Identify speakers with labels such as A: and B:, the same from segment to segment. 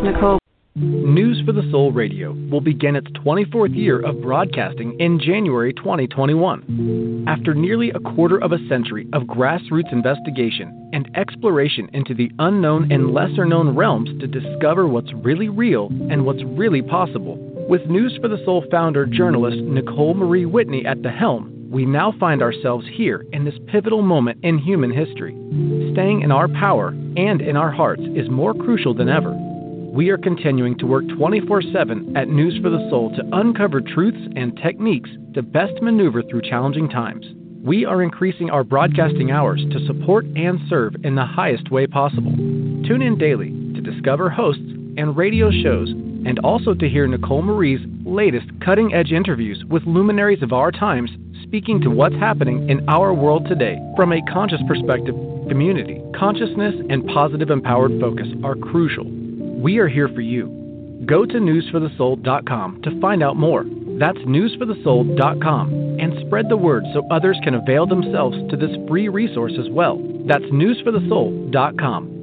A: Nicole.
B: News for the Soul Radio will begin its 24th year of broadcasting in January 2021. After nearly a quarter of a century of grassroots investigation and exploration into the unknown and lesser-known realms to discover what's really real and what's really possible, with News for the Soul founder journalist Nicole Marie Whitney at the helm, we now find ourselves here in this pivotal moment in human history. Staying in our power and in our hearts is more crucial than ever. We are continuing to work 24/7 at News for the Soul to uncover truths and techniques to best maneuver through challenging times. We are increasing our broadcasting hours to support and serve in the highest way possible. Tune in daily to discover hosts and radio shows, and also to hear Nicole Marie's latest cutting-edge interviews with luminaries of our times speaking to what's happening in our world today from a conscious perspective. Community, consciousness, and positive empowered focus are crucial. We are here for you. Go to newsforthesoul.com to find out more. That's newsforthesoul.com, and spread the word so others can avail themselves to this free resource as well. That's newsforthesoul.com.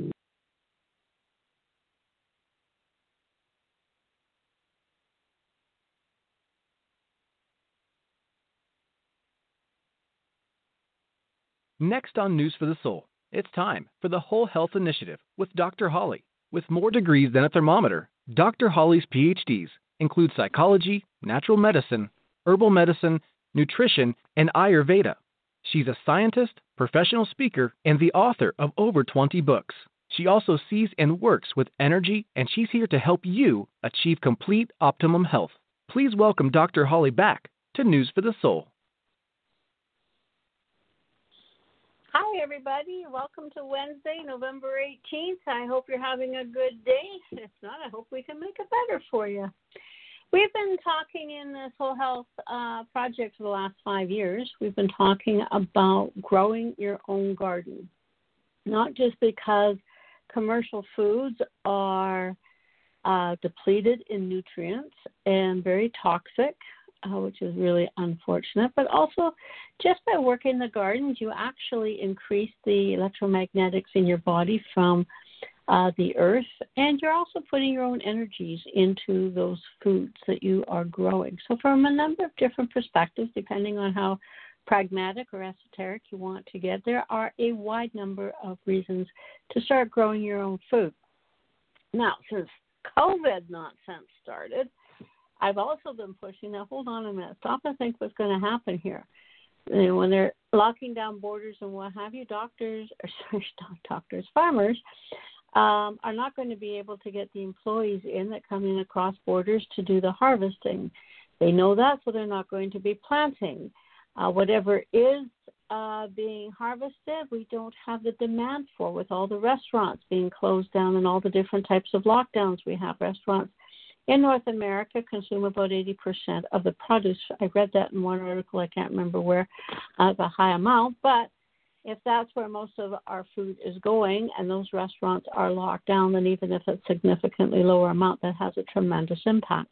B: Next on News for the Soul, it's time for the Whole Health Initiative with Dr. Holly. With more degrees than a thermometer, Dr. Holly's PhDs include psychology, natural medicine, herbal medicine, nutrition, and Ayurveda. She's a scientist, professional speaker, and the author of over 20 books. She also sees and works with energy, and she's here to help you achieve complete optimum health. Please welcome Dr. Holly back to News for the Soul.
C: Hi, everybody. Welcome to Wednesday, November 18th. I hope you're having a good day. If not, I hope we can make it better for you. We've been talking in this whole health project for the last 5 years. We've been talking about growing your own garden, not just because commercial foods are depleted in nutrients and very toxic, which is really unfortunate, but also just by working the gardens, you actually increase the electromagnetics in your body from the earth, and you're also putting your own energies into those foods that you are growing. So from a number of different perspectives, depending on how pragmatic or esoteric you want to get, there are a wide number of reasons to start growing your own food. Now, since COVID nonsense started, I've also been pushing that, hold on a minute, stop and think what's going to happen here. You know, when they're locking down borders and what have you, farmers are not going to be able to get the employees in that come in across borders to do the harvesting. They know that, so they're not going to be planting. Whatever is being harvested, we don't have the demand for, with all the restaurants being closed down and all the different types of lockdowns we have. Restaurants in North America consume about 80% of the produce. I read that in one article, I can't remember where, a high amount. But if that's where most of our food is going and those restaurants are locked down, then even if it's significantly lower amount, that has a tremendous impact.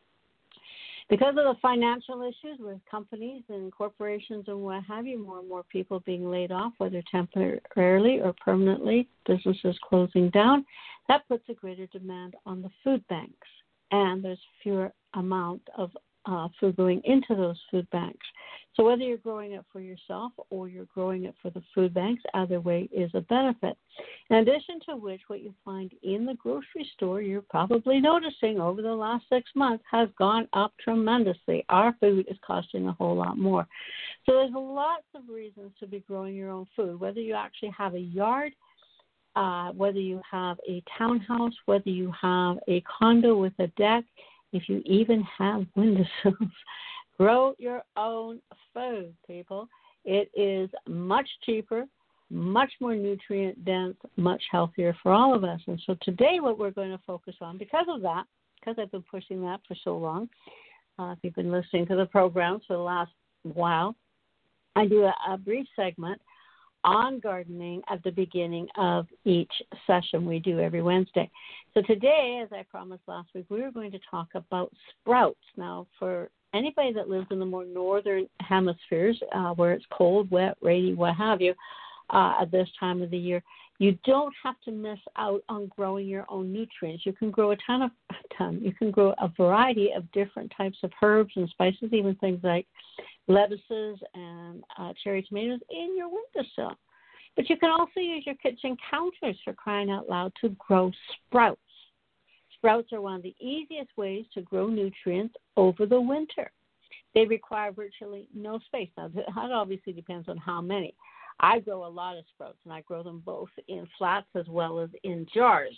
C: Because of the financial issues with companies and corporations and what have you, more and more people being laid off, whether temporarily or permanently, businesses closing down, that puts a greater demand on the food banks. And there's fewer amount of food going into those food banks. So whether you're growing it for yourself or you're growing it for the food banks, either way is a benefit. In addition to which, what you find in the grocery store, you're probably noticing over the last 6 months, has gone up tremendously. Our food is costing a whole lot more. So there's lots of reasons to be growing your own food, whether you actually have a yard, whether you have a townhouse, whether you have a condo with a deck, if you even have windowsills. Grow your own food, people. It is much cheaper, much more nutrient dense, much healthier for all of us. And so today what we're going to focus on, because of that, because I've been pushing that for so long, if you've been listening to the program for the last while, I do a brief segment on gardening at the beginning of each session we do every Wednesday. So today, as I promised last week, we were going to talk about sprouts. Now, for anybody that lives in the more northern hemispheres, where it's cold, wet, rainy, what have you, at this time of the year, You don't have to miss out on growing your own nutrients. You can grow you can grow a variety of different types of herbs and spices, even things like lettuces and cherry tomatoes in your windowsill. But you can also use your kitchen counters, for crying out loud, to grow sprouts. Sprouts are one of the easiest ways to grow nutrients over the winter. They require virtually no space. Now, that obviously depends on how many. I grow a lot of sprouts, and I grow them both in flats as well as in jars.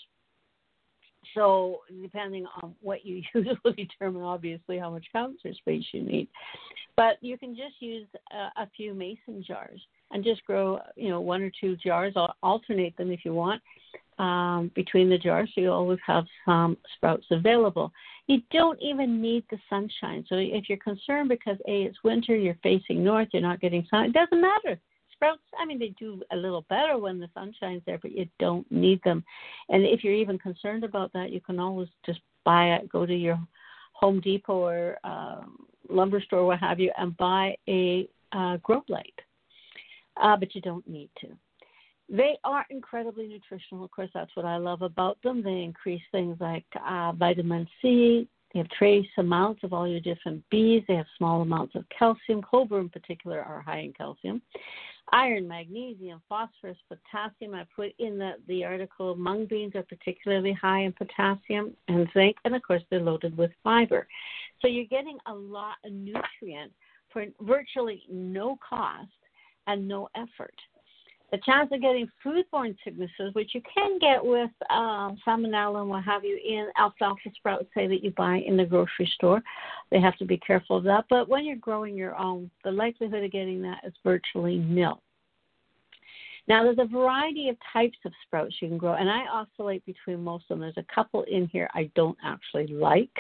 C: So depending on what you use will determine, obviously, how much counter space you need. But you can just use a few mason jars and just grow, one or two jars. I'll alternate them if you want between the jars, so you always have some sprouts available. You don't even need the sunshine. So if you're concerned because, A, it's winter, you're facing north, you're not getting sun, it doesn't matter. Sprouts, they do a little better when the sunshine's there, but you don't need them. And if you're even concerned about that, you can always just go to your Home Depot or lumber store, what have you, and buy a grow light. But you don't need to. They are incredibly nutritional. Of course, that's what I love about them. They increase things like vitamin C. They have trace amounts of all your different Bs. They have small amounts of calcium. Clover in particular are high in calcium. Iron, magnesium, phosphorus, potassium. I put in the article, mung beans are particularly high in potassium and zinc. And, of course, they're loaded with fiber. So you're getting a lot of nutrient for virtually no cost and no effort. The chance of getting foodborne sicknesses, which you can get with salmonella and what have you in alfalfa sprouts, say, that you buy in the grocery store. They have to be careful of that. But when you're growing your own, the likelihood of getting that is virtually nil. Now, there's a variety of types of sprouts you can grow, and I oscillate between most of them. There's a couple in here I don't actually like,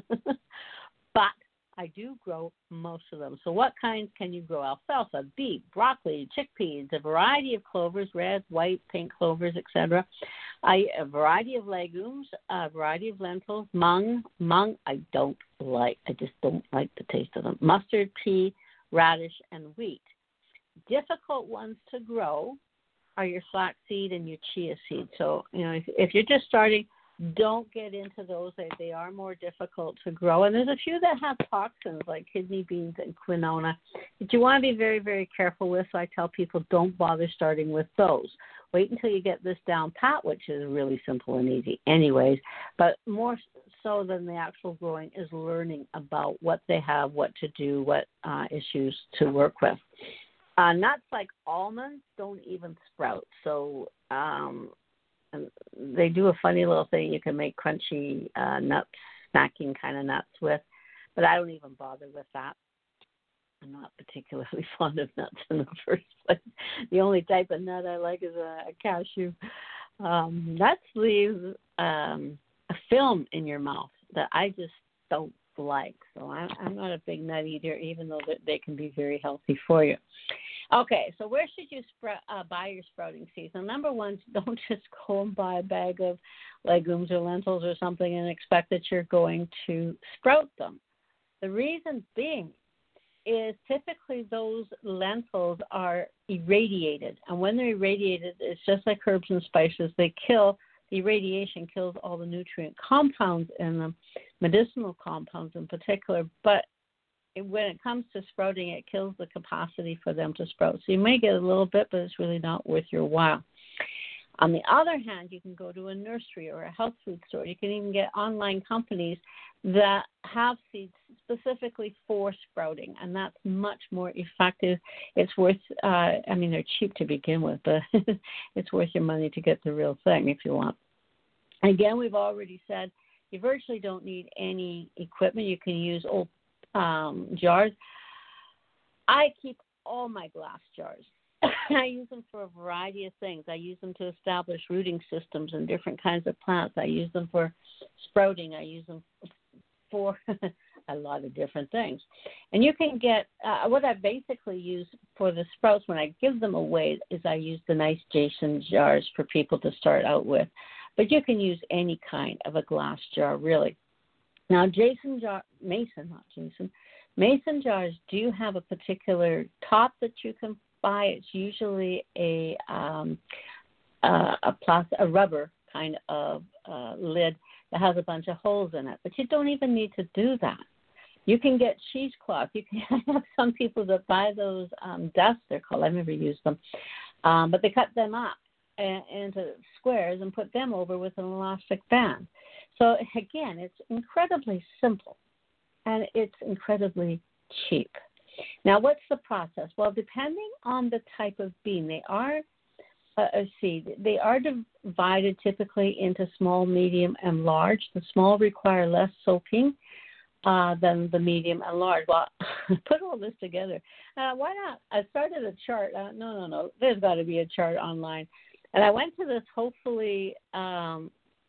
C: but I do grow most of them. So what kinds can you grow? Alfalfa, beet, broccoli, chickpeas, a variety of clovers, red, white, pink clovers, etc. A variety of legumes, a variety of lentils, mung I don't like. I just don't like the taste of them. Mustard, pea, radish, and wheat. Difficult ones to grow are your flaxseed and your chia seed. So, if you're just starting, don't get into those. They are more difficult to grow. And there's a few that have toxins like kidney beans and quinona that you want to be very, very careful with. So I tell people don't bother starting with those. Wait until you get this down pat, which is really simple and easy anyways. But more so than the actual growing is learning about what they have, what to do, what issues to work with. Nuts like almonds don't even sprout. So and they do a funny little thing. You can make crunchy nuts, snacking kind of nuts with, but I don't even bother with that. I'm not particularly fond of nuts in the first place. The only type of nut I like is a cashew. Nuts leave a film in your mouth that I just don't like. So I'm not a big nut eater, even though they can be very healthy for you. Okay, so where should you buy your sprouting seeds? Now, number one, don't just go and buy a bag of legumes or lentils or something and expect that you're going to sprout them. The reason being is typically those lentils are irradiated. And when they're irradiated, it's just like herbs and spices. The irradiation kills all the nutrient compounds in them, medicinal compounds in particular. But when it comes to sprouting, it kills the capacity for them to sprout. So you may get a little bit, but it's really not worth your while. On the other hand, you can go to a nursery or a health food store. You can even get online companies that have seeds specifically for sprouting, and that's much more effective. It's worth, they're cheap to begin with, but it's worth your money to get the real thing if you want. Again, we've already said you virtually don't need any equipment. You can use old jars. I keep all my glass jars. I use them for a variety of things. I use them to establish rooting systems in different kinds of plants. I use them for sprouting. I use them for a lot of different things. And you can get, what I basically use for the sprouts when I give them away is I use the nice Jason jars for people to start out with. But you can use any kind of a glass jar, really. Now, Mason jars do have a particular top that you can buy. It's usually a a rubber kind of lid that has a bunch of holes in it. But you don't even need to do that. You can get cheesecloth. You can have some people that buy those dusts, they're called. I've never used them. But they cut them up into squares and put them over with an elastic band. So, again, it's incredibly simple, and it's incredibly cheap. Now, what's the process? Well, depending on the type of bean, they are they are divided typically into small, medium, and large. The small require less soaking than the medium and large. Well, put all this together. Why not? I started a chart. No. There's got to be a chart online. And I went to this hopefully.com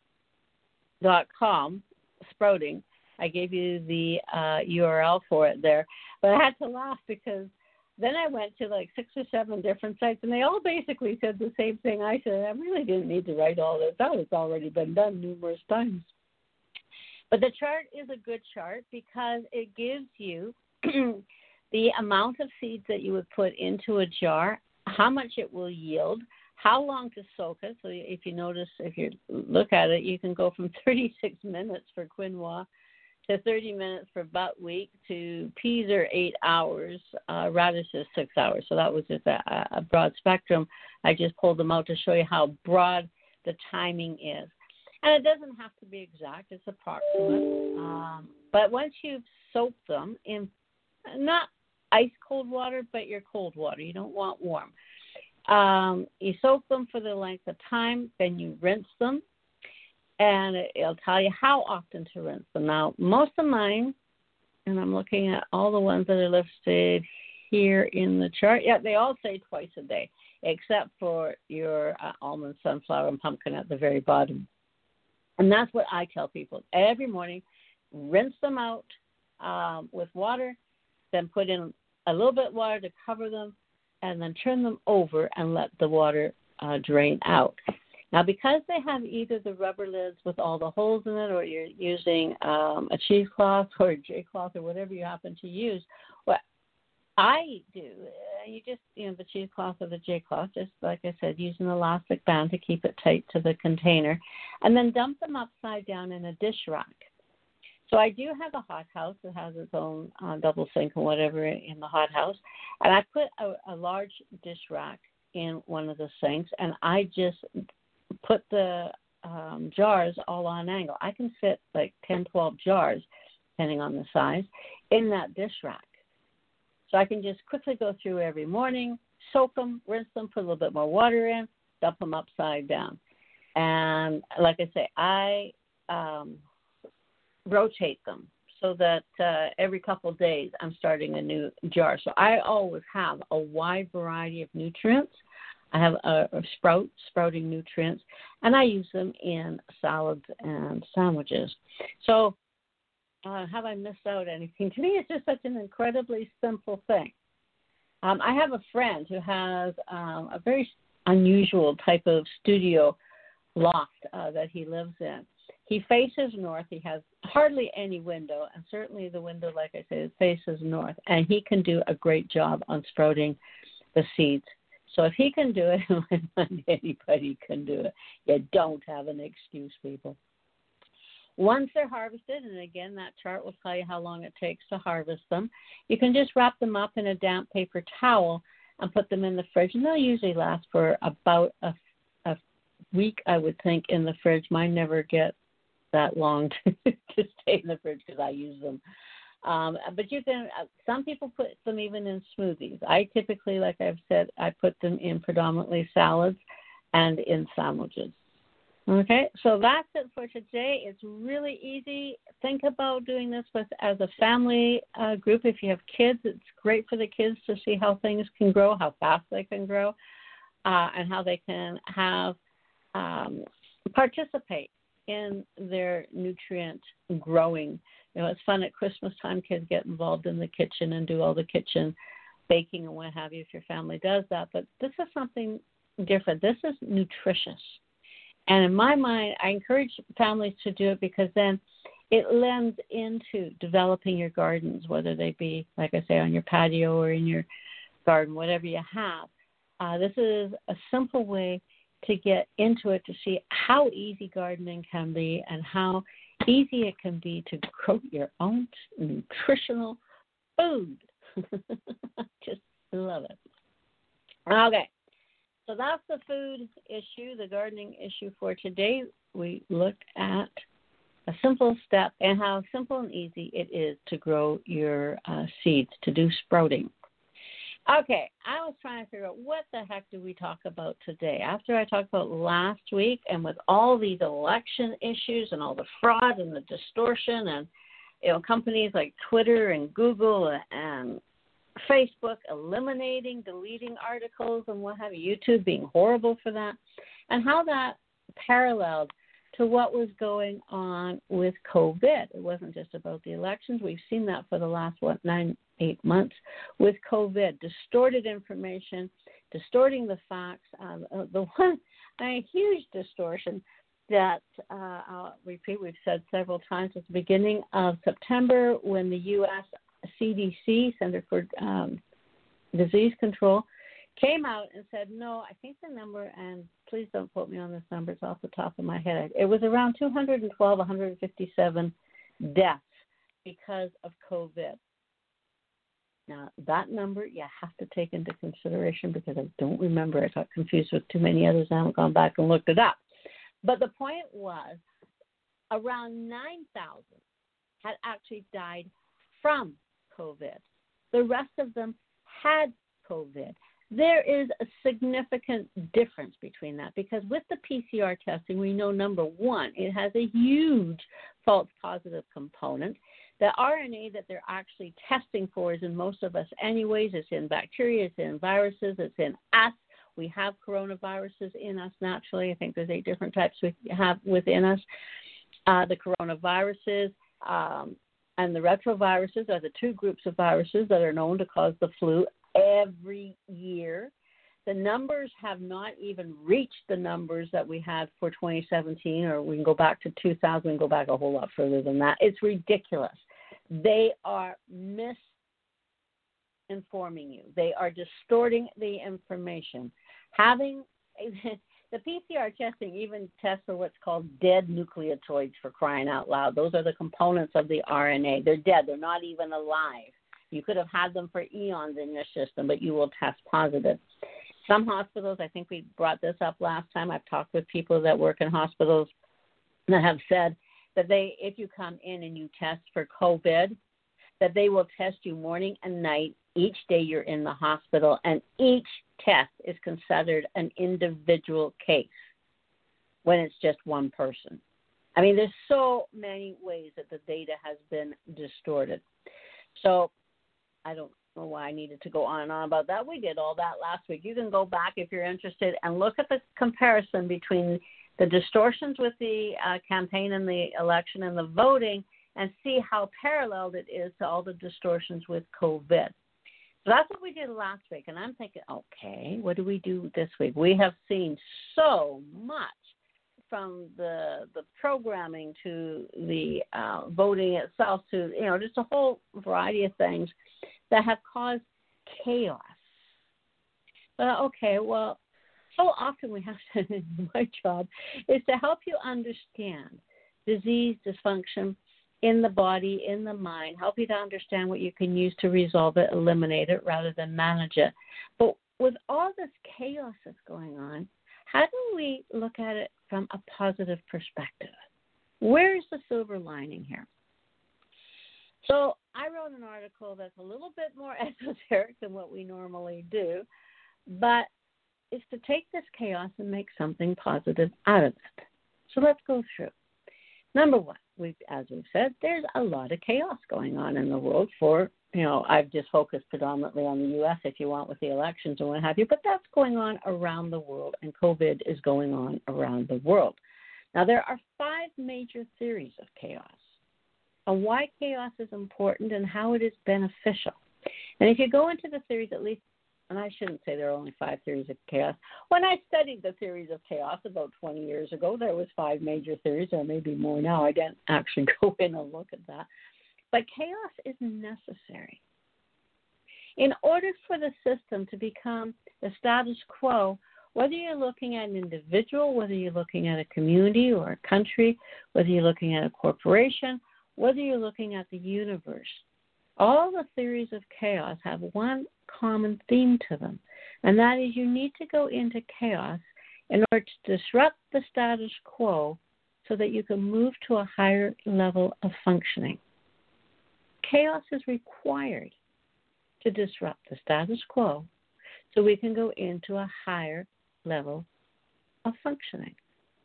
C: sprouting. I gave you the URL for it there. But I had to laugh because then I went to like 6 or 7 different sites, and they all basically said the same thing I said. I really didn't need to write all this. That has already been done numerous times. But the chart is a good chart because it gives you the amount of seeds that you would put into a jar, how much it will yield, how long to soak it. So if you notice, if you look at it, you can go from 36 minutes for quinoa to 30 minutes for buckwheat to peas are 8 hours, radishes 6 hours. So that was just a broad spectrum. I just pulled them out to show you how broad the timing is. And it doesn't have to be exact. It's approximate. But once you've soaked them in not ice cold water, but your cold water, you don't want warm. You soak them for the length of time, then you rinse them, and it'll tell you how often to rinse them. Now, most of mine, and I'm looking at all the ones that are listed here in the chart, yeah, they all say twice a day, except for your almond, sunflower, and pumpkin at the very bottom. And that's what I tell people. Every morning, rinse them out with water, then put in a little bit of water to cover them, and then turn them over and let the water drain out. Now, because they have either the rubber lids with all the holes in it, or you're using a cheesecloth or a J-cloth or whatever you happen to use, what I do, the cheesecloth or the J-cloth, just like I said, use an elastic band to keep it tight to the container, and then dump them upside down in a dish rack. So I do have a hothouse that has its own double sink and whatever in the hothouse, and I put a large dish rack in one of the sinks, and I just put the jars all on an angle. I can fit like 10, 12 jars, depending on the size, in that dish rack. So I can just quickly go through every morning, soak them, rinse them, put a little bit more water in, dump them upside down. And like I say, I rotate them so that every couple of days I'm starting a new jar. So I always have a wide variety of nutrients. I have sprouting nutrients, and I use them in salads and sandwiches. So have I missed out anything? To me, it's just such an incredibly simple thing. I have a friend who has a very unusual type of studio loft that he lives in. He faces north. He has hardly any window, and certainly the window, like I said, faces north, and he can do a great job on sprouting the seeds. So if he can do it, anybody can do it. You don't have an excuse, people. Once they're harvested, and again, that chart will tell you how long it takes to harvest them, you can just wrap them up in a damp paper towel and put them in the fridge, and they'll usually last for about a week, I would think, in the fridge. Mine never get that long to stay in the fridge because I use them. But you can, some people put them even in smoothies. I typically, like I've said, I put them in predominantly salads and in sandwiches. Okay, so that's it for today. It's really easy. Think about doing this as a family group. If you have kids, it's great for the kids to see how things can grow, how fast they can grow, and how they can have participate in their nutrient growing. You know, it's fun at Christmas time. Kids get involved in the kitchen and do all the kitchen baking and what have you if your family does that. But this is something different. This is nutritious. And in my mind, I encourage families to do it because then it lends into developing your gardens, whether they be, like I say, on your patio or in your garden, whatever you have. This is a simple way to get into it to see how easy gardening can be and how easy it can be to grow your own nutritional food. Just love it. Okay, so that's the food issue, the gardening issue for today. We looked at a simple step and how simple and easy it is to grow your seeds, to do sprouting. Okay, I was trying to figure out what the heck do we talk about today. After I talked about last week and with all these election issues and all the fraud and the distortion and, companies like Twitter and Google and Facebook eliminating, deleting articles and what have you, YouTube being horrible for that, and how that paralleled to what was going on with COVID. It wasn't just about the elections. We've seen that for the last, 8 months with COVID. Distorted information, distorting the facts. A huge distortion that, I'll repeat, we've said several times at the beginning of September when the U.S. CDC, Center for Disease Control, came out and said, no, I think the number, and please don't quote me on this number, it's off the top of my head, it was around 212, 157 deaths because of COVID. Now, that number you have to take into consideration because I don't remember. I got confused with too many others. I haven't gone back and looked it up. But the point was around 9,000 had actually died from COVID. The rest of them had COVID. There is a significant difference between that because with the PCR testing, we know, number one, it has a huge false positive component. The RNA that they're actually testing for is in most of us anyways. It's in bacteria, it's in viruses, it's in us. We have coronaviruses in us naturally. I think there's 8 different types we have within us. The coronaviruses and the retroviruses are the 2 groups of viruses that are known to cause the flu every year. The numbers have not even reached the numbers that we had for 2017, or we can go back to 2000 and go back a whole lot further than that. It's ridiculous. They are misinforming you. They are distorting the information. Having the PCR testing even tests for what's called dead nucleotides, for crying out loud. Those are the components of the RNA. They're dead. They're not even alive. You could have had them for eons in your system, but you will test positive. Some hospitals, I think we brought this up last time, I've talked with people that work in hospitals that have said that if you come in and you test for COVID, that they will test you morning and night each day you're in the hospital, and each test is considered an individual case when it's just one person. I mean, there's so many ways that the data has been distorted. So I don't know why I needed to go on and on about that. We did all that last week. You can go back if you're interested and look at the comparison between the distortions with the campaign and the election and the voting and see how paralleled it is to all the distortions with COVID. So that's what we did last week. And I'm thinking, okay, what do we do this week? We have seen so much from the programming to the voting itself to, just a whole variety of things that have caused chaos. Okay, well, so often we have to, my job is to help you understand disease, dysfunction in the body, in the mind, help you to understand what you can use to resolve it, eliminate it, rather than manage it. But with all this chaos that's going on, how do we look at it from a positive perspective? Where's the silver lining here? So I wrote an article that's a little bit more esoteric than what we normally do, but it's to take this chaos and make something positive out of it. So let's go through. Number one, as we've said, there's a lot of chaos going on in the world for, I've just focused predominantly on the U.S. if you want with the elections and what have you, but that's going on around the world, and COVID is going on around the world. Now, there are 5 major theories of chaos and why chaos is important and how it is beneficial. And if you go into the theories, at least, and I shouldn't say there are only 5 theories of chaos. When I studied the theories of chaos about 20 years ago, there was 5 major theories, or maybe more now. I didn't actually go in and look at that. But chaos is necessary. In order for the system to become the status quo, Whether you're looking at an individual, whether you're looking at a community or a country, whether you're looking at a corporation, whether you're looking at the universe, all the theories of chaos have one common theme to them, and that is you need to go into chaos in order to disrupt the status quo so that you can move to a higher level of functioning. Chaos is required to disrupt the status quo so we can go into a higher level of functioning.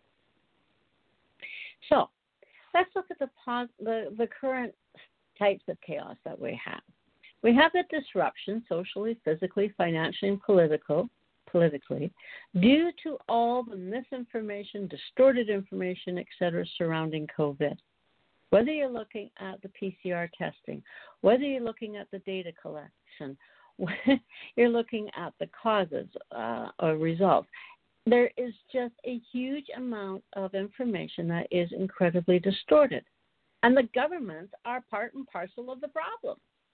C: So let's look at the current types of chaos that we have. We have the disruption, socially, physically, financially, and politically, due to all the misinformation, distorted information, etc., surrounding COVID. Whether you're looking at the PCR testing, whether you're looking at the data collection, whether you're looking at the causes or results, there is just a huge amount of information that is incredibly distorted. And the governments are part and parcel of the problem.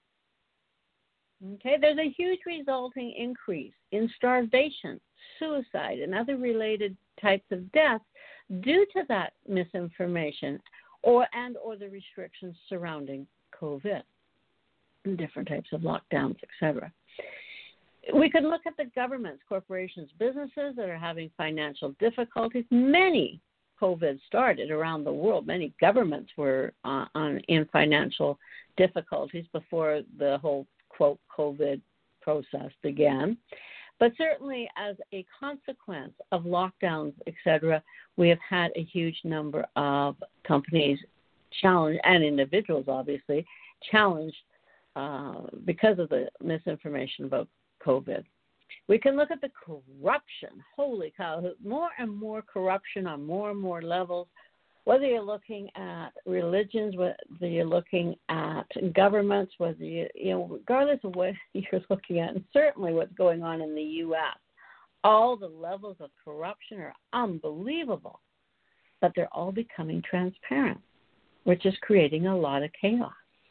C: Okay, there's a huge resulting increase in starvation, suicide, and other related types of deaths due to that misinformation or the restrictions surrounding COVID, and different types of lockdowns, etc. We could look at the governments, corporations, businesses that are having financial difficulties. Many COVID started around the world. Many governments were in financial difficulties before the whole, quote, COVID process began. But certainly as a consequence of lockdowns, etc., we have had a huge number of companies challenged, and individuals obviously, challenged because of the misinformation about COVID. We can look at the corruption. Holy cow, more and more corruption on more and more levels, whether you're looking at religions, whether you're looking at governments, whether regardless of what you're looking at, and certainly what's going on in the U.S., all the levels of corruption are unbelievable, but they're all becoming transparent, which is creating a lot of chaos.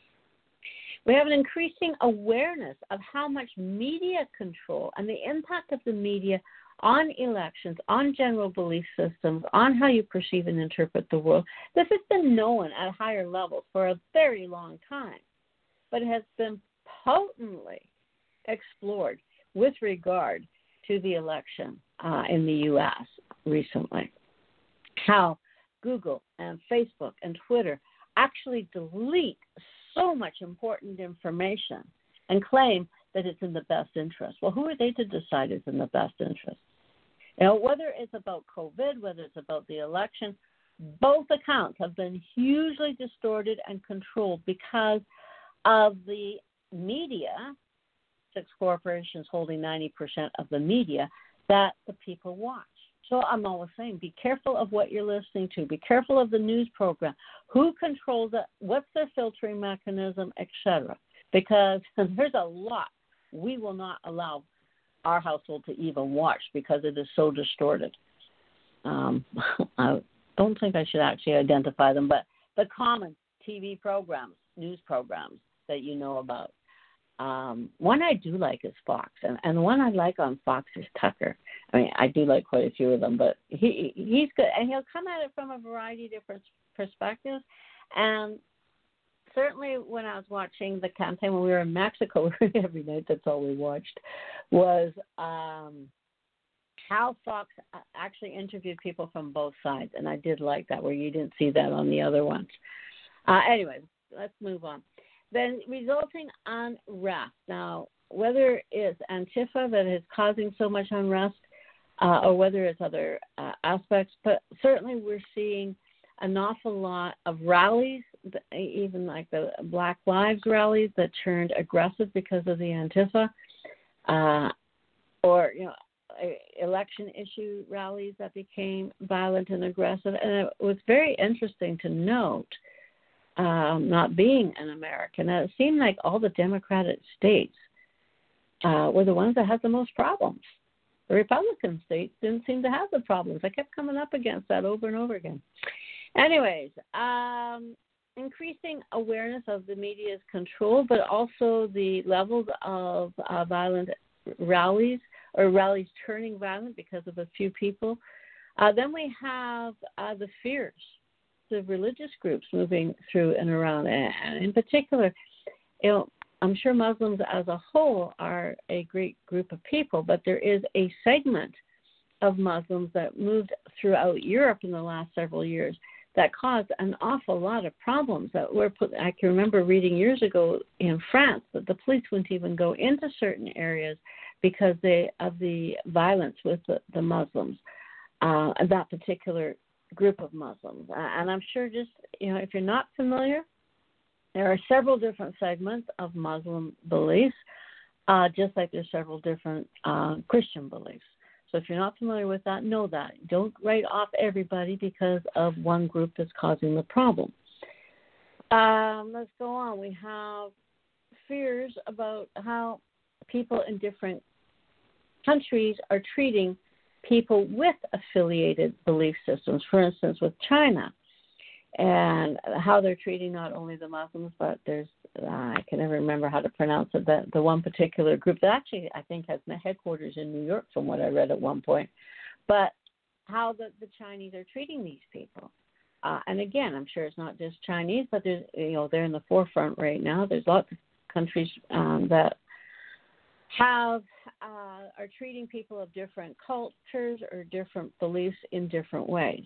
C: We have an increasing awareness of how much media control and the impact of the media on elections, on general belief systems, on how you perceive and interpret the world. This has been known at higher levels for a very long time, but it has been potently explored with regard to the election in the U.S. recently. How Google and Facebook and Twitter actually delete so much important information and claim that it's in the best interest. Well, who are they to decide it's in the best interest? Whether it's about COVID, whether it's about the election, both accounts have been hugely distorted and controlled because of the media, 6 corporations holding 90% of the media, that the people watch. So I'm always saying, be careful of what you're listening to. Be careful of the news program. Who controls it? What's their filtering mechanism, etc. Because there's a lot we will not allow our household to even watch because it is so distorted. I don't think I should actually identify them, but the common TV programs, news programs that you know about. One I do like is Fox, and the one I like on Fox is Tucker. I mean, I do like quite a few of them, but he's good, and he'll come at it from a variety of different perspectives. And certainly when I was watching the campaign when we were in Mexico, every night that's all we watched, was how Fox actually interviewed people from both sides, and I did like that, where you didn't see that on the other ones. Anyway, let's move on. Then resulting unrest. Now, whether it's Antifa that is causing so much unrest or whether it's other aspects, but certainly we're seeing an awful lot of rallies, even like the Black Lives rallies that turned aggressive because of the Antifa, or election issue rallies that became violent and aggressive. And it was very interesting to note, not being an American, it seemed like all the Democratic states were the ones that had the most problems. The Republican states didn't seem to have the problems. I kept coming up against that over and over again. Anyways, increasing awareness of the media's control, but also the levels of violent rallies or rallies turning violent because of a few people. Then we have the fears, the religious groups moving through and around. And in particular, I'm sure Muslims as a whole are a great group of people, but there is a segment of Muslims that moved throughout Europe in the last several years that caused an awful lot of problems. I can remember reading years ago in France that the police wouldn't even go into certain areas because of the violence with the Muslims, that particular group of Muslims. And I'm sure if you're not familiar, there are several different segments of Muslim beliefs, just like there's several different Christian beliefs. So if you're not familiar with that, know that. Don't write off everybody because of one group that's causing the problem. Let's go on. We have fears about how people in different countries are treating people with affiliated belief systems, for instance, with China, and how they're treating not only the Muslims, but there's, I can never remember how to pronounce it, the one particular group that actually I think has headquarters in New York from what I read at one point, but how the Chinese are treating these people. And again, I'm sure it's not just Chinese, but there's, they're in the forefront right now. There's lots of countries that are treating people of different cultures or different beliefs in different ways.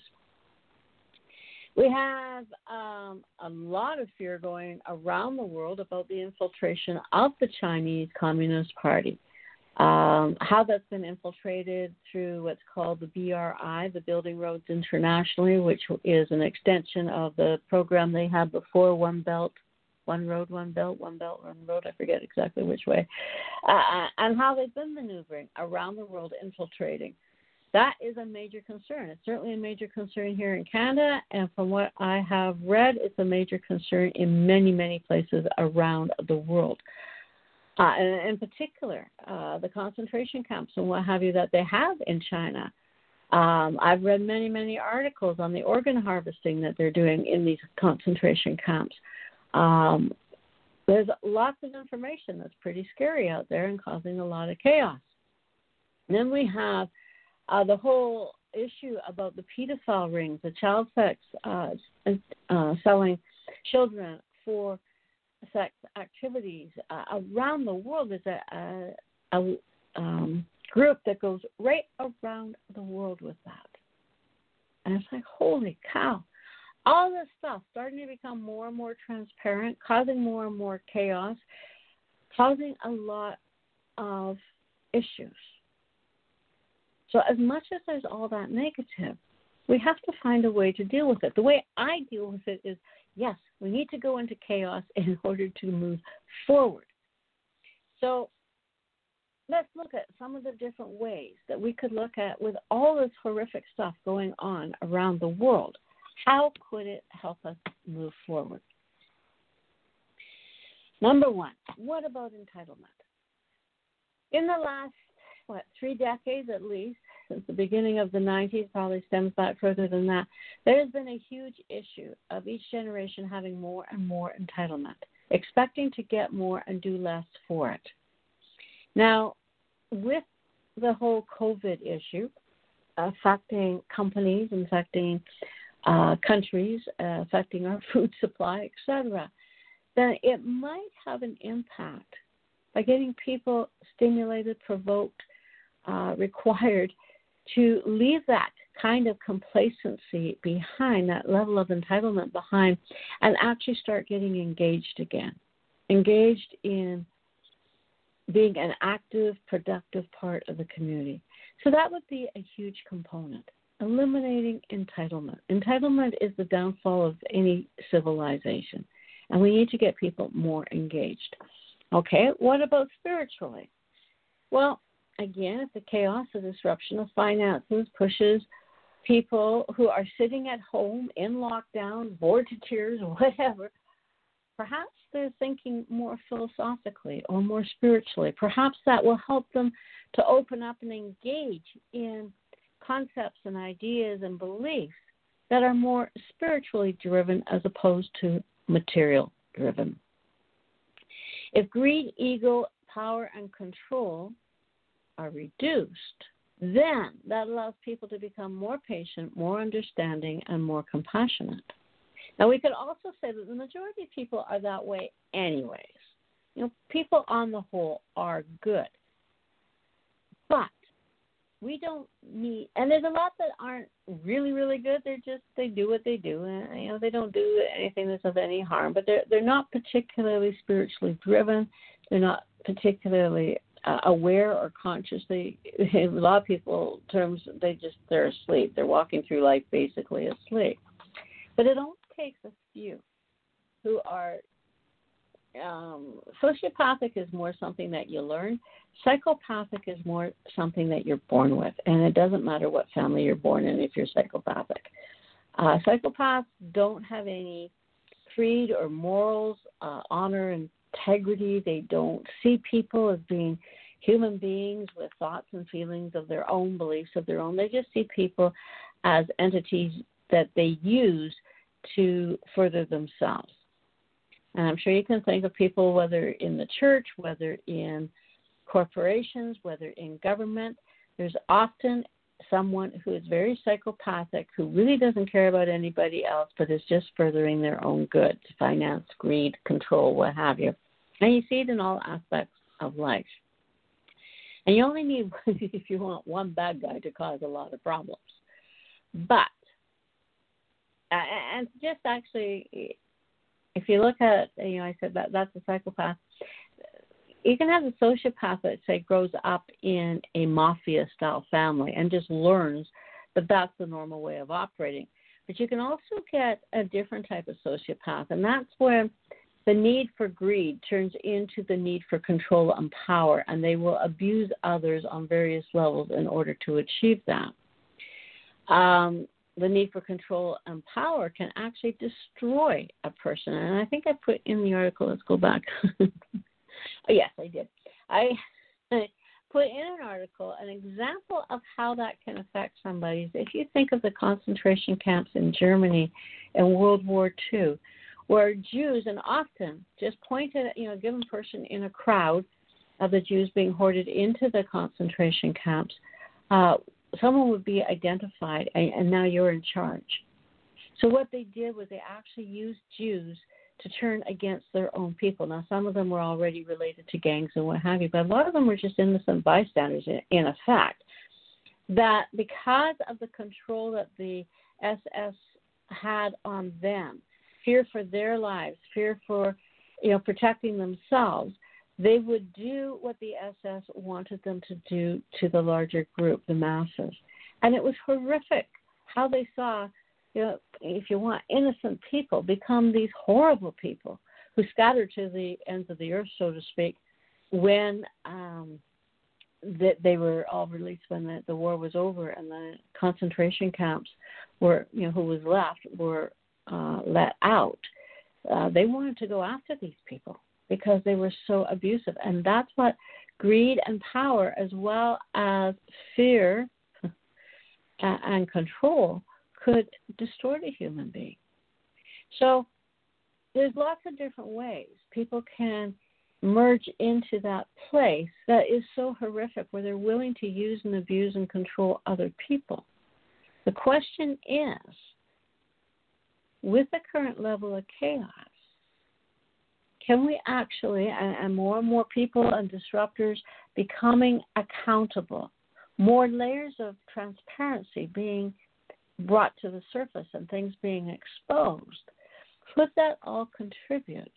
C: We have a lot of fear going around the world about the infiltration of the Chinese Communist Party, how that's been infiltrated through what's called the BRI, the Building Roads Internationally, which is an extension of the program they had before, One Belt, One Road, One Belt, One Belt, One Road, I forget exactly which way, and how they've been maneuvering around the world, infiltrating. That is a major concern. It's certainly a major concern here in Canada, and from what I have read, it's a major concern in many, many places around the world. And in particular, the concentration camps and what have you that they have in China. I've read many, many articles on the organ harvesting that they're doing in these concentration camps. There's lots of information that's pretty scary out there and causing a lot of chaos. And then we have the whole issue about the pedophile rings, the child sex, selling children for sex activities around the world. There's a group that goes right around the world with that. And it's like, holy cow. All this stuff starting to become more and more transparent, causing more and more chaos, causing a lot of issues. So as much as there's all that negative, we have to find a way to deal with it. The way I deal with it is, yes, we need to go into chaos in order to move forward. So let's look at some of the different ways that we could look at with all this horrific stuff going on around the world. How could it help us move forward? Number one, what about entitlement? In the last 3 decades at least, since the beginning of the 90s, probably stems back further than that, there has been a huge issue of each generation having more and more entitlement, expecting to get more and do less for it. Now, with the whole COVID issue affecting companies, affecting countries, affecting our food supply, etc., then it might have an impact by getting people stimulated, provoked, required to leave that kind of complacency behind, that level of entitlement behind, and actually start getting engaged again, engaged in being an active, productive part of the community. So that would be a huge component, eliminating entitlement. Entitlement is the downfall of any civilization, and we need to get people more engaged. Okay, what about spiritually? Well, again, if the chaos, the disruption of finances pushes people who are sitting at home in lockdown, bored to tears, whatever, perhaps they're thinking more philosophically or more spiritually. Perhaps that will help them to open up and engage in concepts and ideas and beliefs that are more spiritually driven as opposed to material driven. If greed, ego, power, and control are reduced, then that allows people to become more patient, more understanding, and more compassionate. Now, we could also say that the majority of people are that way anyways. People on the whole are good. But we don't need, and there's a lot that aren't really, really good. They do what they do. And, they don't do anything that's of any harm. But they're not particularly spiritually driven. They're not particularly aware or conscious. A lot of people terms, they're asleep. They're walking through life basically asleep. But it only takes a few who are sociopathic is more something that you learn. Psychopathic is more something that you're born with, and it doesn't matter what family you're born in if you're psychopathic. Psychopaths don't have any creed or morals, honor, integrity. They don't see people as being human beings with thoughts and feelings of their own, beliefs of their own. They just see people as entities that they use to further themselves. And I'm sure you can think of people, whether in the church, whether in corporations, whether in government, there's often someone who is very psychopathic, who really doesn't care about anybody else, but is just furthering their own good, finance, greed, control, what have you. And you see it in all aspects of life. And you only need, if you want, one bad guy to cause a lot of problems. But, and just actually, if you look at, I said that's a psychopath. You can have a sociopath that, say, grows up in a mafia-style family and just learns that that's the normal way of operating. But you can also get a different type of sociopath, and that's where the need for greed turns into the need for control and power, and they will abuse others on various levels in order to achieve that. The need for control and power can actually destroy a person. And I think I put in the article, let's go back. Oh, yes, I did. I put in an article an example of how that can affect somebody. If you think of the concentration camps in Germany in World War II, where Jews, and often just pointed at, a given person in a crowd of the Jews being hoarded into the concentration camps, someone would be identified, and now you're in charge. So what they did was they actually used Jews to turn against their own people. Now, some of them were already related to gangs and what have you, but a lot of them were just innocent bystanders in effect. That because of the control that the SS had on them, fear for their lives, fear for protecting themselves, they would do what the SS wanted them to do to the larger group, the masses. And it was horrific how they saw, if you want, innocent people become these horrible people who scattered to the ends of the earth, so to speak, when they were all released when the war was over and the concentration camps were, who was left, were let out. They wanted to go after these people because they were so abusive. And that's what greed and power, as well as fear and control, could distort a human being. So there's lots of different ways people can merge into that place that is so horrific, where they're willing to use and abuse and control other people. The question is, with the current level of chaos, can we actually, and more people and disruptors becoming accountable, more layers of transparency being brought to the surface and things being exposed, could that all contribute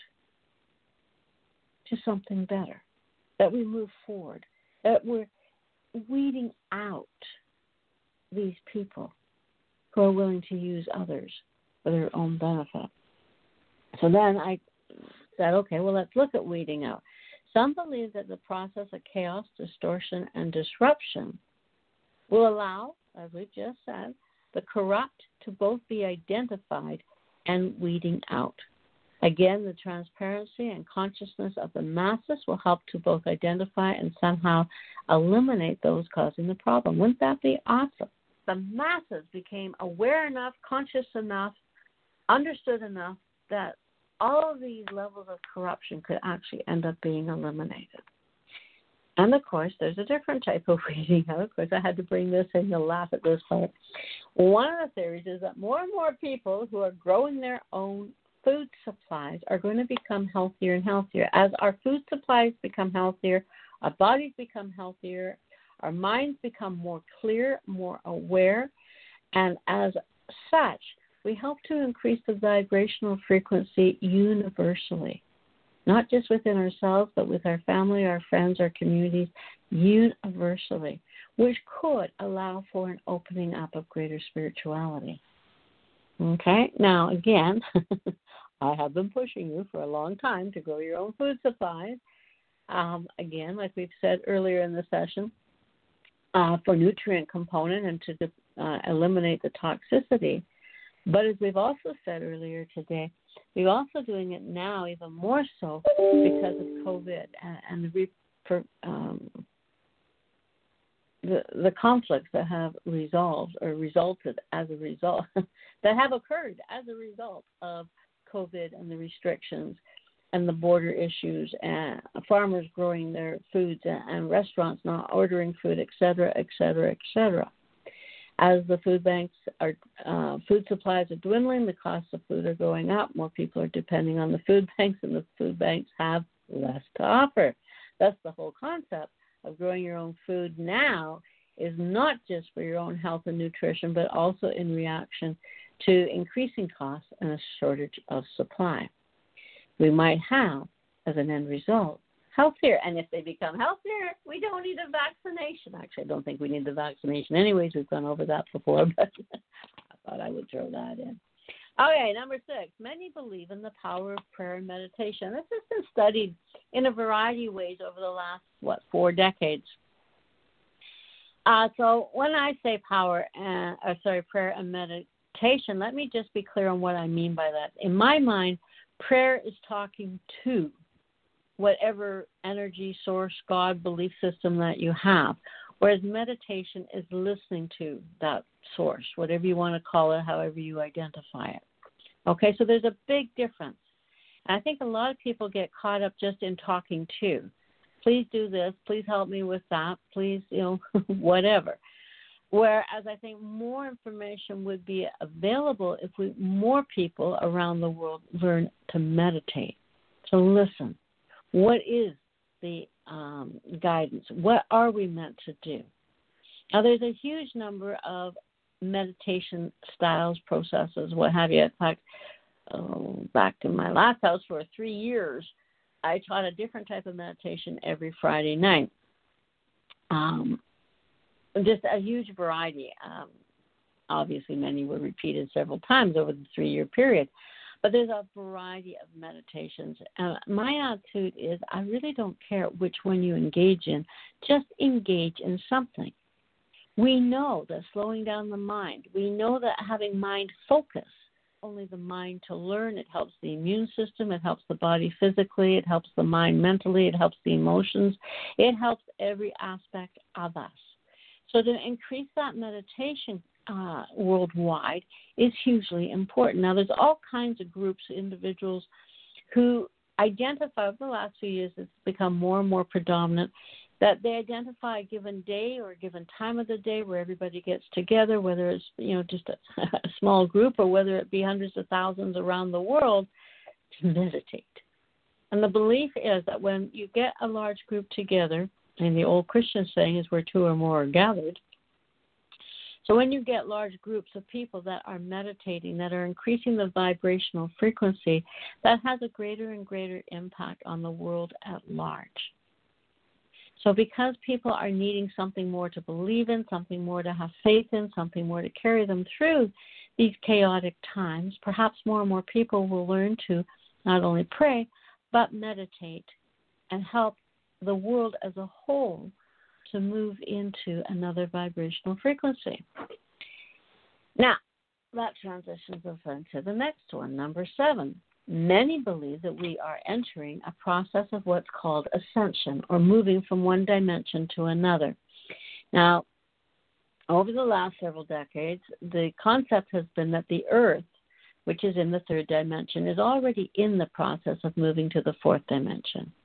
C: to something better, that we move forward, that we're weeding out these people who are willing to use others for their own benefit? So then I said, okay, well, let's look at weeding out. Some believe that the process of chaos, distortion, and disruption will allow, as we just said, the corrupt to both be identified and weeding out. Again, the transparency and consciousness of the masses will help to both identify and somehow eliminate those causing the problem. Wouldn't that be awesome? The masses became aware enough, conscious enough, understood enough that all of these levels of corruption could actually end up being eliminated. And, of course, there's a different type of eating. Of course, I had to bring this in. You'll laugh at this part. One of the theories is that more and more people who are growing their own food supplies are going to become healthier and healthier. As our food supplies become healthier, our bodies become healthier, our minds become more clear, more aware, and as such, we help to increase the vibrational frequency universally, not just within ourselves, but with our family, our friends, our communities, universally, which could allow for an opening up of greater spirituality. Okay, now again, I have been pushing you for a long time to grow your own food supplies. Again, like we've said earlier in the session, for nutrient component and to eliminate the toxicity. But as we've also said earlier today, we're also doing it now even more so because of COVID and the conflicts that have resolved or resulted as a result, that have occurred as a result of COVID and the restrictions and the border issues and farmers growing their foods and restaurants not ordering food, et cetera, et cetera, et cetera. As the food banks are, food supplies are dwindling, the costs of food are going up. More people are depending on the food banks, and the food banks have less to offer. That's the whole concept of growing your own food now, is not just for your own health and nutrition, but also in reaction to increasing costs and a shortage of supply. We might have, as an end result, healthier. And if they become healthier, we don't need a vaccination. Actually, I don't think we need the vaccination anyways. We've gone over that before, but I thought I would throw that in. Okay, number 6. Many believe in the power of prayer and meditation. This has been studied in a variety of ways over the last, 4 decades. So when I say prayer and meditation, let me just be clear on what I mean by that. In my mind, prayer is talking to whatever energy source, God, belief system that you have, whereas meditation is listening to that source, whatever you want to call it, however you identify it. Okay, so there's a big difference. And I think a lot of people get caught up just in talking to. Please do this. Please help me with that. Please, whatever. Whereas I think more information would be available if more people around the world learn to meditate, to listen. What is the guidance? What are we meant to do? Now, there's a huge number of meditation styles, processes, what have you. In fact, back in my last house for 3 years, I taught a different type of meditation every Friday night. Just a huge variety. Obviously, many were repeated several times over the 3-year period. But there's a variety of meditations. My attitude is I really don't care which one you engage in. Just engage in something. We know that slowing down the mind, we know that having mind focus, only the mind to learn, it helps the immune system, it helps the body physically, it helps the mind mentally, it helps the emotions, it helps every aspect of us. So to increase that meditation worldwide is hugely important. Now, there's all kinds of groups, individuals who identify over the last few years, it's become more and more predominant, that they identify a given day or a given time of the day where everybody gets together, whether it's just a small group or whether it be hundreds of thousands around the world, to meditate. And the belief is that when you get a large group together, and the old Christian saying is where 2 or more are gathered, so when you get large groups of people that are meditating, that are increasing the vibrational frequency, that has a greater and greater impact on the world at large. So because people are needing something more to believe in, something more to have faith in, something more to carry them through these chaotic times, perhaps more and more people will learn to not only pray, but meditate and help the world as a whole to move into another vibrational frequency. Now, that transitions us into the next one, number 7. Many believe that we are entering a process of what's called ascension, or moving from one dimension to another. Now, over the last several decades, the concept has been that the Earth, which is in the 3rd dimension, is already in the process of moving to the 4th dimension.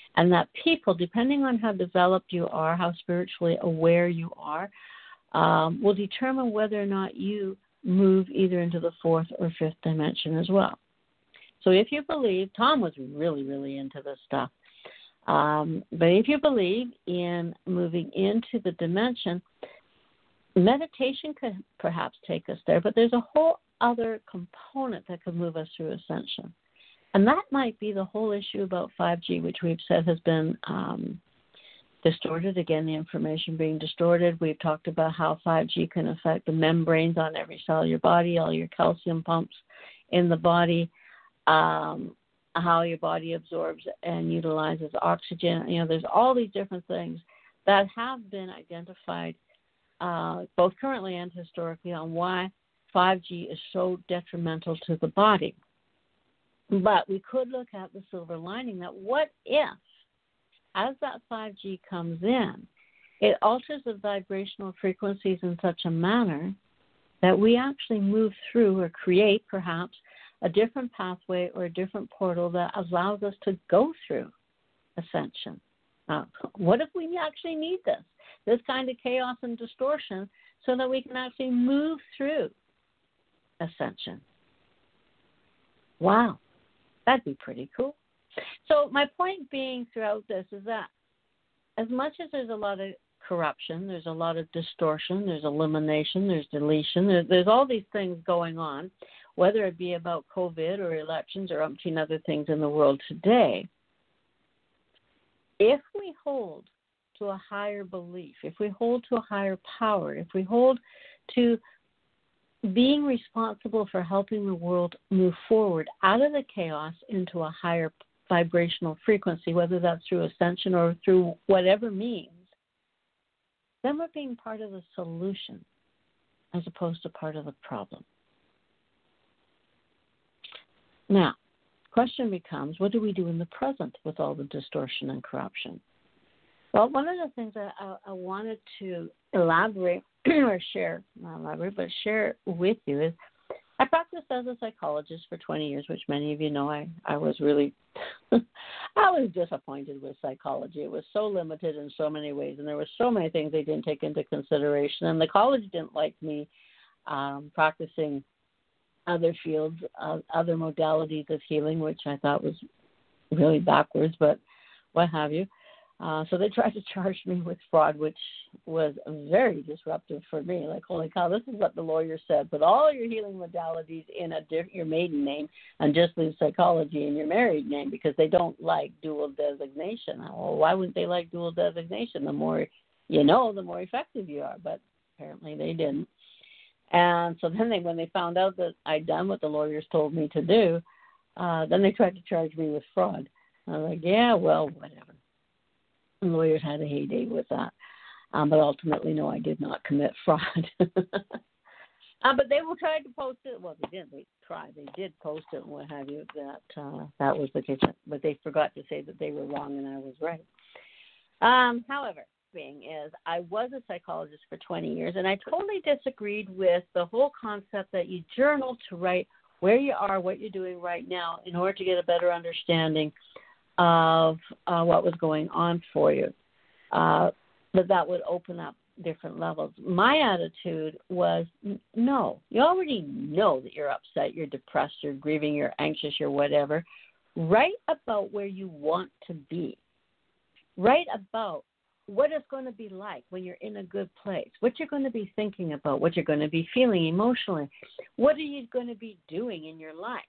C: And that people, depending on how developed you are, how spiritually aware you are, will determine whether or not you move either into the fourth or fifth dimension as well. So if you believe, Tom was really, really into this stuff, but if you believe in moving into the dimension, meditation could perhaps take us there, but there's a whole other component that could move us through ascension. And that might be the whole issue about 5G, which we've said has been distorted. Again, the information being distorted. We've talked about how 5G can affect the membranes on every cell of your body, all your calcium pumps in the body, how your body absorbs and utilizes oxygen. You know, there's all these different things that have been identified both currently and historically on why 5G is so detrimental to the body. But we could look at the silver lining that what if, as that 5G comes in, it alters the vibrational frequencies in such a manner that we actually move through or create perhaps a different pathway or a different portal that allows us to go through ascension. What if we actually need this kind of chaos and distortion so that we can actually move through ascension? Wow, that'd be pretty cool. So my point being throughout this is that as much as there's a lot of corruption, there's a lot of distortion, there's elimination, there's deletion, there's all these things going on, whether it be about COVID or elections or umpteen other things in the world today, if we hold to a higher belief, if we hold to a higher power, if we hold to being responsible for helping the world move forward out of the chaos into a higher vibrational frequency, whether that's through ascension or through whatever means, then we're being part of the solution as opposed to part of the problem. Now, question becomes, what do we do in the present with all the distortion and corruption? Well, one of the things that I wanted to elaborate or share with you is I practiced as a psychologist for 20 years, which many of you know I was really, I was disappointed with psychology. It was so limited in so many ways, and there were so many things they didn't take into consideration. And the college didn't like me practicing other fields, other modalities of healing, which I thought was really backwards, but what have you. So they tried to charge me with fraud, which was very disruptive for me. Like, holy cow, this is what the lawyer said. Put all your healing modalities in your maiden name and just leave psychology in your married name because they don't like dual designation. Well, why wouldn't they like dual designation? The more you know, the more effective you are. But apparently they didn't. And so then when they found out that I'd done what the lawyers told me to do, then they tried to charge me with fraud. I was like, yeah, well, whatever. And lawyers had a heyday with that. But ultimately, no, I did not commit fraud. But they will try to post it. Well, they didn't. They tried. They did post it and what have you, that was the case. But they forgot to say that they were wrong and I was right. However, thing is, I was a psychologist for 20 years, and I totally disagreed with the whole concept that you journal to write where you are, what you're doing right now, in order to get a better understanding of what was going on for you. That would open up different levels. My attitude was, no, you already know that you're upset, you're depressed, you're grieving, you're anxious, you're whatever. Write about where you want to be. Write about what it's going to be like when you're in a good place, what you're going to be thinking about, what you're going to be feeling emotionally, what are you going to be doing in your life.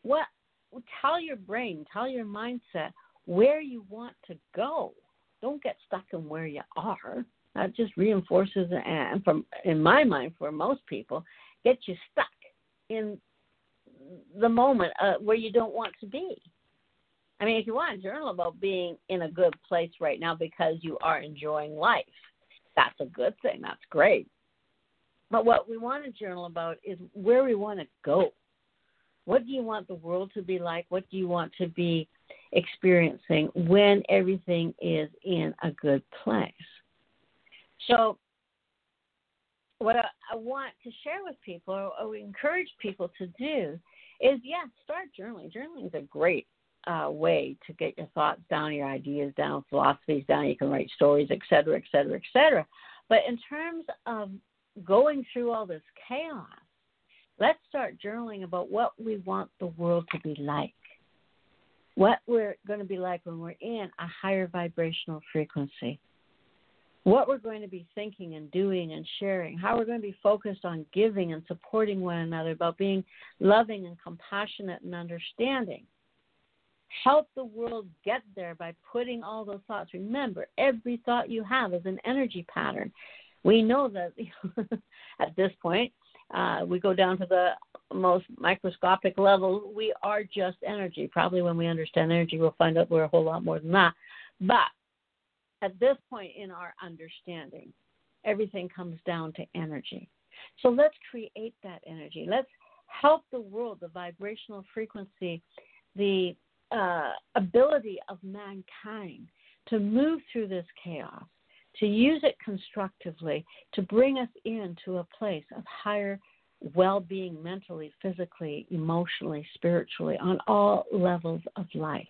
C: Tell your brain, tell your mindset where you want to go. Don't get stuck in where you are. That just reinforces, and in my mind, for most people, gets you stuck in the moment where you don't want to be. I mean, if you want to journal about being in a good place right now because you are enjoying life, that's a good thing. That's great. But what we want to journal about is where we want to go. What do you want the world to be like? What do you want to be experiencing when everything is in a good place? So what I want to share with people or encourage people to do is, yes, start journaling. Journaling is a great way to get your thoughts down, your ideas down, philosophies down. You can write stories, et cetera, et cetera, et cetera. But in terms of going through all this chaos, let's start journaling about what we want the world to be like, what we're going to be like when we're in a higher vibrational frequency, what we're going to be thinking and doing and sharing, how we're going to be focused on giving and supporting one another, about being loving and compassionate and understanding. Help the world get there by putting all those thoughts. Remember, every thought you have is an energy pattern. We know that at this point, we go down to the most microscopic level, we are just energy. Probably when we understand energy, we'll find out we're a whole lot more than that. But at this point in our understanding, everything comes down to energy. So let's create that energy. Let's help the world, the vibrational frequency, the ability of mankind to move through this chaos, to use it constructively, to bring us into a place of higher well-being mentally, physically, emotionally, spiritually, on all levels of life.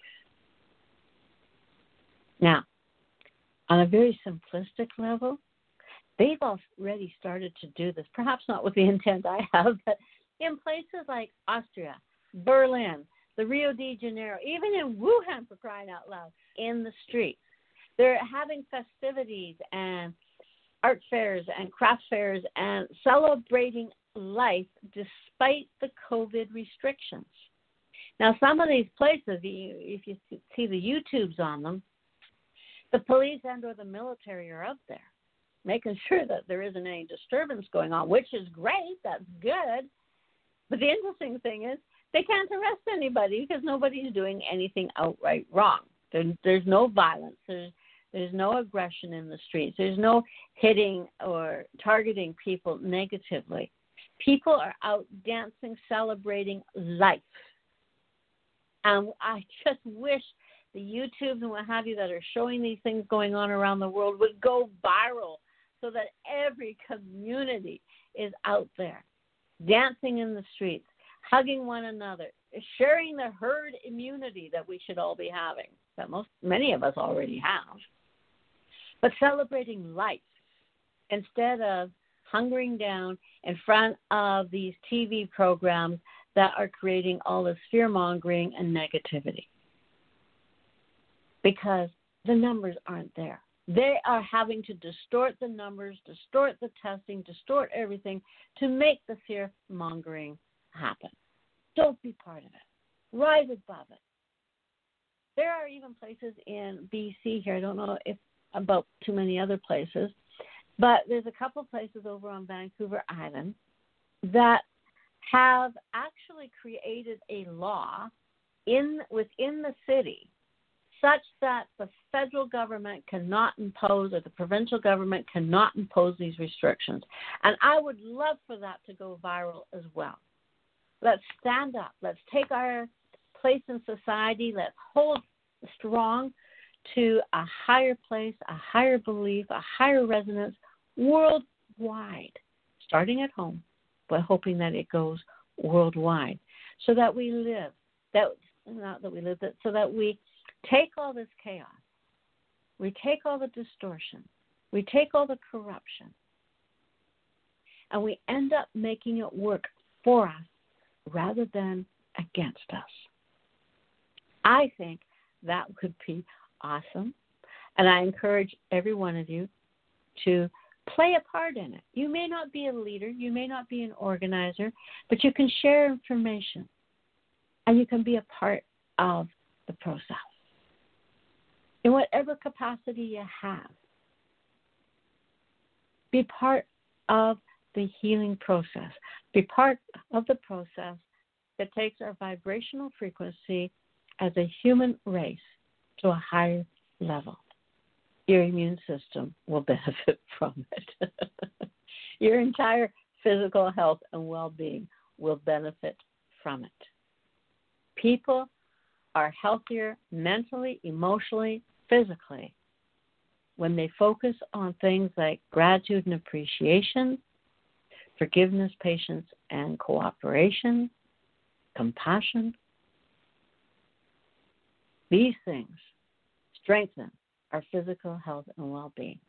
C: Now, on a very simplistic level, they've already started to do this, perhaps not with the intent I have, but in places like Austria, Berlin, the Rio de Janeiro, even in Wuhan, for crying out loud, in the streets. They're having festivities and art fairs and craft fairs and celebrating life despite the COVID restrictions. Now, some of these places, if you see the YouTubes on them, the police and or the military are out there making sure that there isn't any disturbance going on, which is great. That's good. But the interesting thing is they can't arrest anybody because nobody's doing anything outright wrong. There's no violence. There's no aggression in the streets. There's no hitting or targeting people negatively. People are out dancing, celebrating life. And I just wish the YouTubes and what have you that are showing these things going on around the world would go viral so that every community is out there dancing in the streets, hugging one another, sharing the herd immunity that we should all be having, that many of us already have, but celebrating life instead of hunkering down in front of these TV programs that are creating all this fear-mongering and negativity. Because the numbers aren't there. They are having to distort the numbers, distort the testing, distort everything to make the fear-mongering happen. Don't be part of it. Rise above it. There are even places in BC here, I don't know if about too many other places, but there's a couple places over on Vancouver Island that have actually created a law within the city such that the federal government cannot impose or the provincial government cannot impose these restrictions. And I would love for that to go viral as well. Let's stand up. Let's take our place in society. Let's hold strong to a higher place, a higher belief, a higher resonance worldwide, starting at home, but hoping that it goes worldwide so that we live, so that we take all this chaos, we take all the distortion, we take all the corruption, and we end up making it work for us rather than against us. I think that would be awesome, and I encourage every one of you to play a part in it. You may not be a leader, you may not be an organizer, but you can share information, and you can be a part of the process. In whatever capacity you have, be part of the healing process. Be part of the process that takes our vibrational frequency as a human race to a higher level. Your immune system will benefit from it. Your entire physical health and well-being will benefit from it. People are healthier mentally, emotionally, physically when they focus on things like gratitude and appreciation, forgiveness, patience, and cooperation, compassion, These things strengthen our physical health and well-being.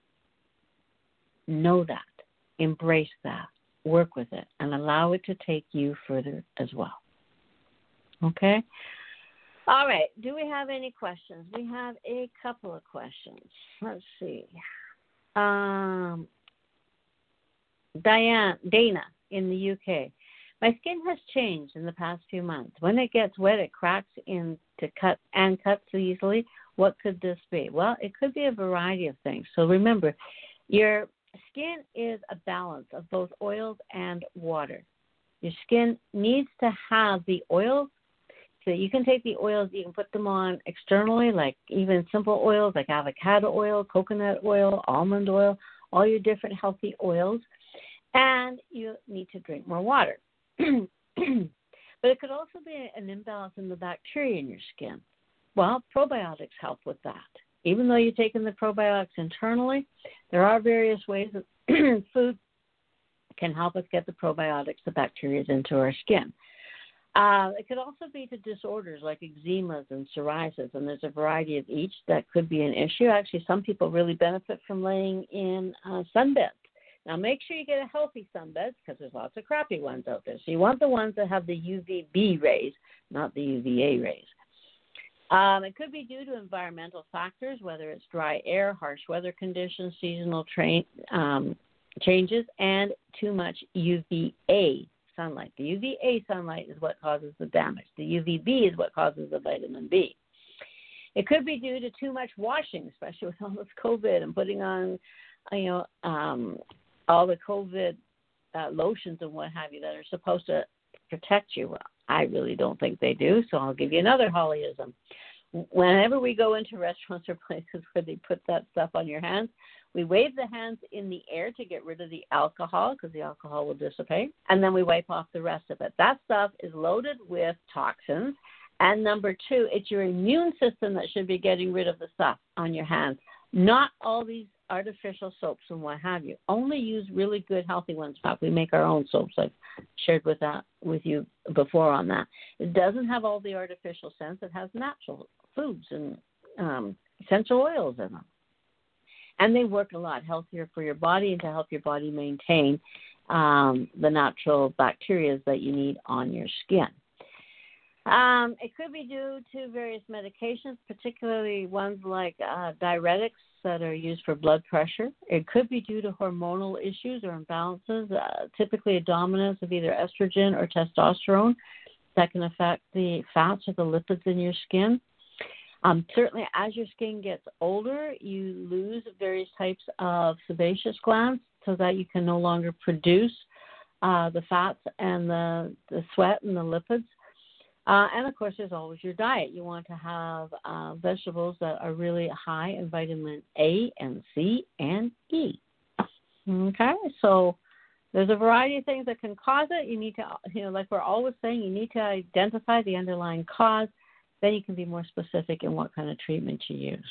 C: Know that. Embrace that. Work with it and allow it to take you further as well. Okay? All right. Do we have any questions? We have a couple of questions. Let's see. Dana in the UK. My skin has changed in the past few months. When it gets wet, it cracks cuts easily. What could this be? Well, it could be a variety of things. So remember, your skin is a balance of both oils and water. Your skin needs to have the oils. So you can take the oils, you can put them on externally, like even simple oils like avocado oil, coconut oil, almond oil, all your different healthy oils. And you need to drink more water. But it could also be an imbalance in the bacteria in your skin. Well, probiotics help with that. Even though you're taking the probiotics internally, there are various ways that food can help us get the probiotics, the bacteria into our skin. It could also be to disorders like eczemas and psoriasis, and there's a variety of each that could be an issue. Actually, some people really benefit from laying in sunbeds. Now, make sure you get a healthy sunbed because there's lots of crappy ones out there. So you want the ones that have the UVB rays, not the UVA rays. It could be due to environmental factors, whether it's dry air, harsh weather conditions, seasonal changes, and too much UVA sunlight. The UVA sunlight is what causes the damage. The UVB is what causes the vitamin B. It could be due to too much washing, especially with all this COVID and putting on, all the COVID lotions and what have you that are supposed to protect you. Well, I really don't think they do, so I'll give you another Hollyism. Whenever we go into restaurants or places where they put that stuff on your hands, we wave the hands in the air to get rid of the alcohol because the alcohol will dissipate, and then we wipe off the rest of it. That stuff is loaded with toxins, and number two, it's your immune system that should be getting rid of the stuff on your hands, not all these artificial soaps and what have you. Only use really good, healthy ones. In fact, we make our own soaps. I've shared with you before on that. It doesn't have all the artificial scents. It has natural foods and essential oils in them. And they work a lot healthier for your body and to help your body maintain the natural bacteria that you need on your skin. It could be due to various medications, particularly ones like diuretics that are used for blood pressure. It could be due to hormonal issues or imbalances, typically a dominance of either estrogen or testosterone that can affect the fats or the lipids in your skin. Certainly, as your skin gets older, you lose various types of sebaceous glands so that you can no longer produce the fats and the sweat and the lipids. And, of course, there's always your diet. You want to have vegetables that are really high in vitamin A and C and E. Okay? So there's a variety of things that can cause it. You need to, like we're always saying, you need to identify the underlying cause. Then you can be more specific in what kind of treatment you use.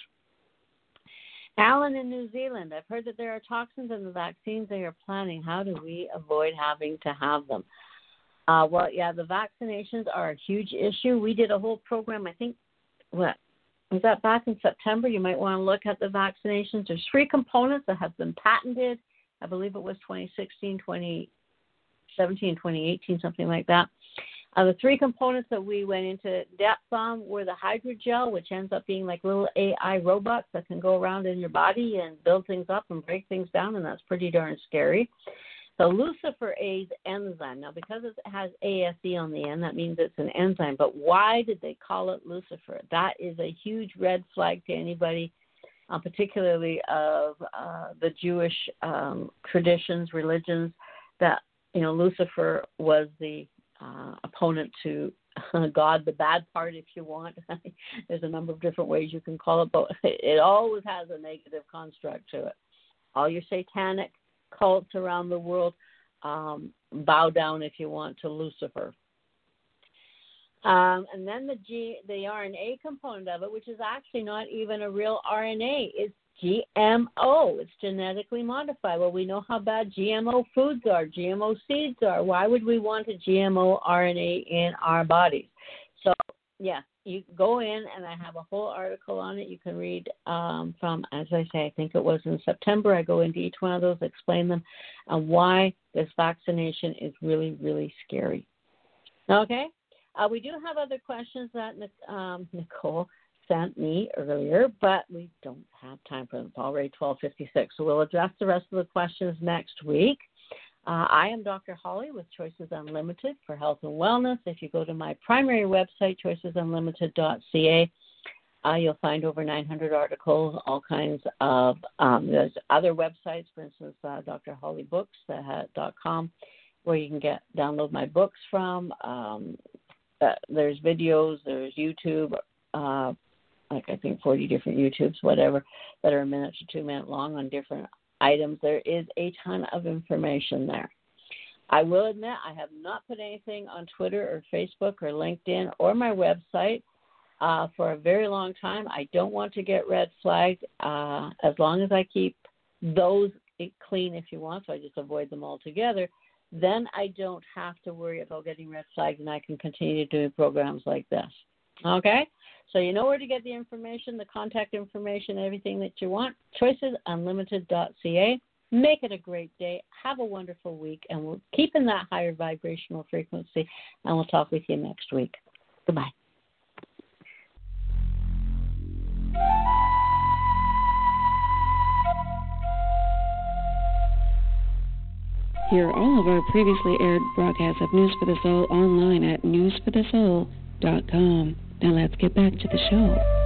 C: Alan in New Zealand, I've heard that there are toxins in the vaccines they are planning. How do we avoid having to have them? The vaccinations are a huge issue. We did a whole program, I think, was that back in September? You might want to look at the vaccinations. There's 3 components that have been patented. I believe it was 2016, 2017, 2018, something like that. The 3 components that we went into depth on were the hydrogel, which ends up being like little AI robots that can go around in your body and build things up and break things down, and that's pretty darn scary. The luciferase enzyme. Now, because it has ASE on the end, that means it's an enzyme. But why did they call it Lucifer? That is a huge red flag to anybody, particularly of the Jewish traditions, religions, that, Lucifer was the opponent to God, the bad part, if you want. There's a number of different ways you can call it, but it always has a negative construct to it. All your satanic cults around the world bow down, if you want, to Lucifer. And then the RNA component of it, which is actually not even a real RNA, is GMO. It's genetically modified. Well, we know how bad GMO foods are, GMO seeds are. Why would we want a GMO RNA in our bodies? So, yeah, you go in, and I have a whole article on it. You can read from, as I say, I think it was in September. I go into each one of those, explain them, and why this vaccination is really, really scary. Okay? We do have other questions that Nicole sent me earlier, but we don't have time for them. It's already 12:56, so we'll address the rest of the questions next week. I am Dr. Holly with Choices Unlimited for Health and Wellness. If you go to my primary website, choicesunlimited.ca, you'll find over 900 articles, all kinds of, there's other websites, for instance, drhollybooks.com, where you can download my books from. There's videos, there's YouTube, like I think 40 different YouTubes, whatever, that are a minute to 2 minute long on different items. There is a ton of information there. I will admit I have not put anything on Twitter or Facebook or LinkedIn or my website for a very long time. I don't want to get red flagged as long as I keep those clean, if you want, so I just avoid them altogether. Then I don't have to worry about getting red flagged, and I can continue doing programs like this. Okay? So you know where to get the information, the contact information, everything that you want. Choicesunlimited.ca. Make it a great day. Have a wonderful week, and we'll keep in that higher vibrational frequency, and we'll talk with you next week. Goodbye.
A: Hear all of our previously aired broadcasts of News for the Soul online at newsforthesoul.com. Now let's get back to the show.